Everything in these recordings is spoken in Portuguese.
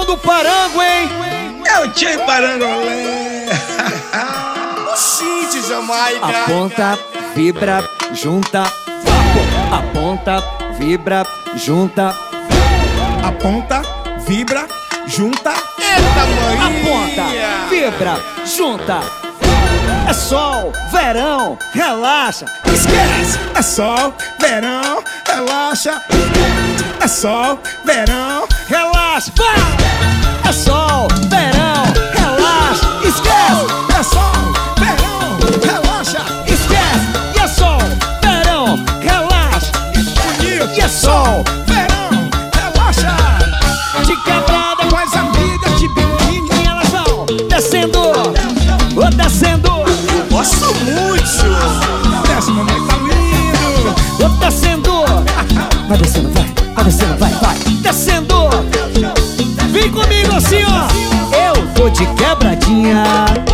Tião do Parango, hein? É o Tio Parangolé. Gente, Jamaica. Aponta, vibra, junta. Aponta, vibra, junta. Aponta, vibra, junta. Eita, mãe. Aponta, vibra, junta. É sol, verão, relaxa. Esquece! É sol, verão, relaxa. É sol, verão, Relaxa, vai! É sol, verão, relaxa. Esquece! é sol, verão, relaxa. Esquece! E é sol, verão, relaxa. Bonito, E é sol, verão, relaxa. de quebrada, Com as amigas de biquíni. e elas vão descendo, ou descendo, Gosto muito. Desce, mamãe, tá lindo. ou descendo. Vai descendo, vai descendo, vai descendo. Vem comigo assim, ó. Eu vou de quebradinha.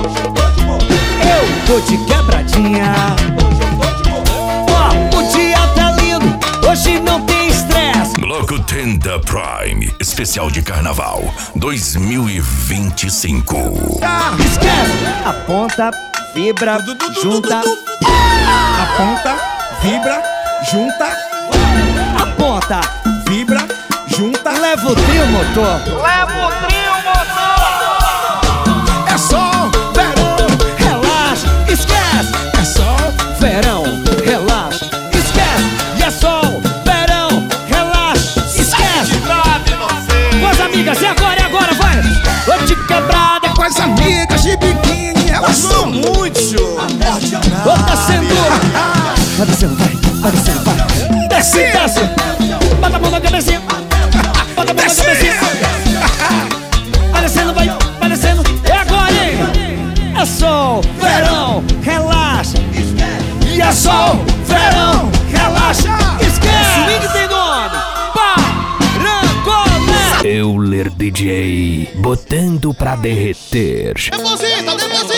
Eu vou de quebradinha. Ó, o dia tá lindo, hoje não tem estresse. Bloco 30 Prime, especial de carnaval 2025. Esquece! Aponta, vibra, junta. Aponta, vibra, junta. Aponta, Vibra, junta. leva o trio motor. É sol, verão, Relaxa, esquece. é sol, Verão, relaxa, esquece. E é sol, verão, relaxa, esquece. Com as amigas, e agora, vai. Vou de quebrada, com as amigas de biquíni. Elas Gosto vão muito. vou descendo. Vai descendo, vai. Desce. Bota a mão na cabecinha. Bota a mão na cabecinha. Vai descendo. É agora, hein? É sol, verão, relaxa. E é sol, verão, relaxa. Esquece. Swing tem nome. Parangolé. Euler DJ, botando pra derreter. Deposita.